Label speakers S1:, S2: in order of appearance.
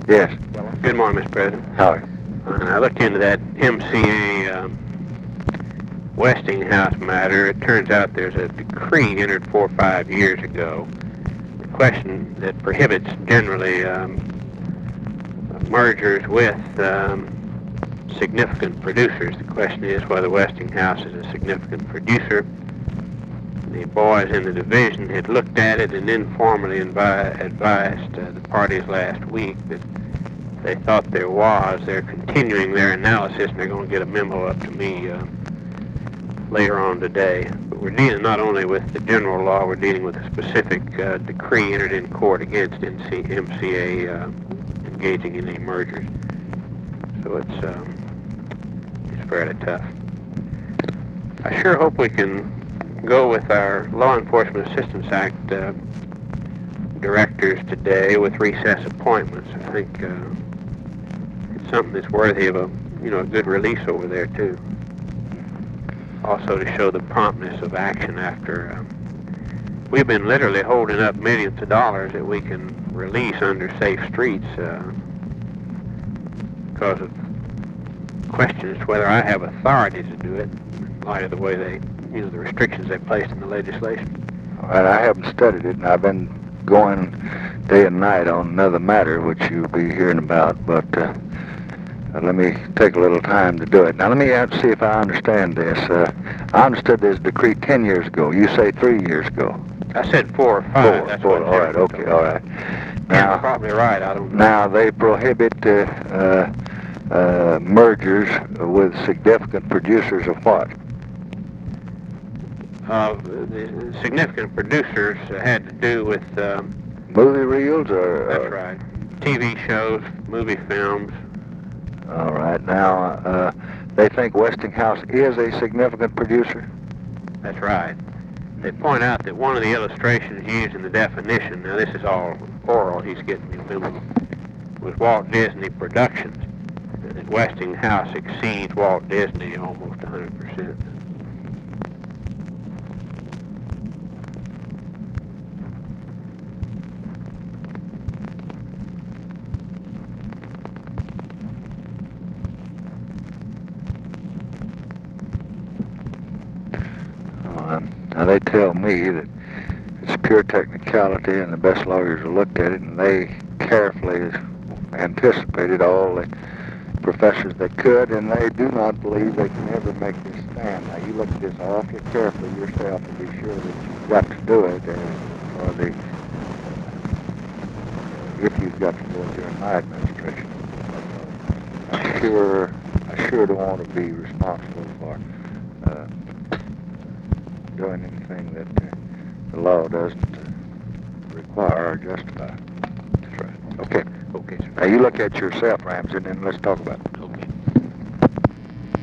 S1: Yes.
S2: Good morning, Mr. President.
S1: Howdy.
S2: I looked into that MCA Westinghouse matter. It turns out there's a decree entered 4 or 5 years ago. The question that prohibits generally mergers with significant producers. The question is whether Westinghouse is a significant producer. The boys in the division had looked at it and informally advised the parties last week that they thought there was. They're continuing their analysis, and they're going to get a memo up to me later on today. But we're dealing not only with the general law, we're dealing with a specific decree entered in court against MCA engaging in any mergers. So it's fairly tough. I sure hope we can go with our Law Enforcement Assistance Act directors today with recess appointments. I think it's something that's worthy of a good release over there too. Also to show the promptness of action after we've been literally holding up millions of dollars that we can release under Safe Streets because of questions whether I have authority to do it in light of the way they, the restrictions they placed in the legislation.
S1: All right, I haven't studied it, and I've been going day and night on another matter, which you'll be hearing about, but let me take a little time to do it. Now, let me see if I understand this. I understood this decree 10 years ago. You say 3 years ago.
S2: I said 4 or 5.
S1: Four. All right, okay, all right.
S2: Now, you're probably right. I don't know.
S1: Now, they prohibit mergers with significant producers of what?
S2: The significant producers had to do with...
S1: movie reels or...
S2: That's right. TV shows, movie films.
S1: All right. Now, they think Westinghouse is a significant producer?
S2: That's right. They point out that one of the illustrations used in the definition, now this is all oral, he's getting me memo, was Walt Disney Productions. That Westinghouse exceeds Walt Disney almost 100%.
S1: Now, they tell me that it's pure technicality, and the best lawyers have looked at it, and they carefully anticipated all the professors they could, and they do not believe they can ever make this stand. Now, you look at this awfully carefully yourself and be sure that you've got to do it, or if you've got to go during my administration. I sure don't want to be responsible for doing anything that the law doesn't require or justify.
S2: That's right.
S1: Okay.
S2: Okay, sir.
S1: Now, you look at yourself, Ramsey, and then let's talk about it.